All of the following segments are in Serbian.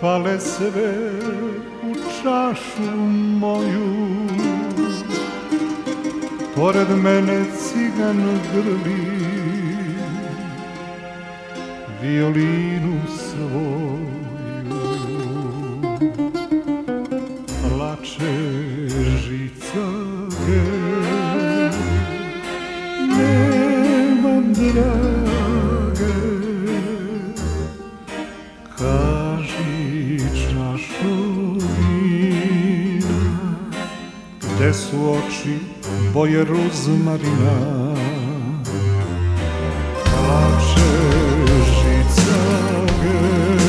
fale sve u čašu moju. Pored mene cigan grli violinu svoju. Plače žicage, nemam drage, kaži čašo vina, gde su oči boje ruzmarina. Plače žicage,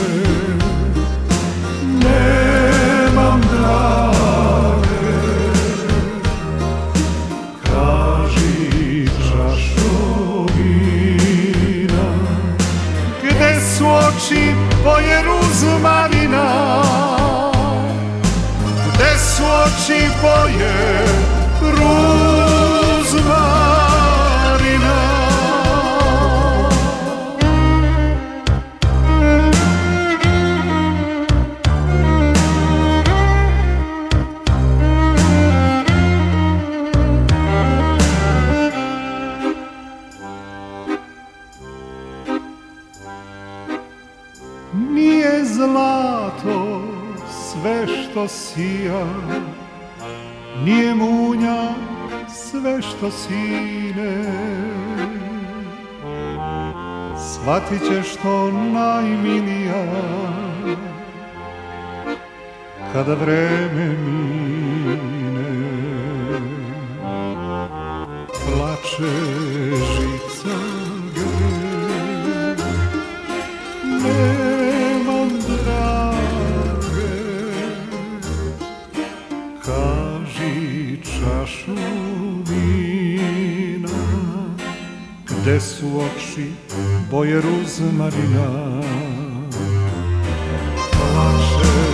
nemam drage, kaži čašo vina, gde su oči boje ruzmarina, gde su oči boje ruzmarina. Nije zlato sve što sija, nije munja sve što sine. Shvatit ćeš to najmilija kada vreme mine. Plače žicage, nemam drage, kaži čašu vina, gde su oči boje ruzmarina. Plače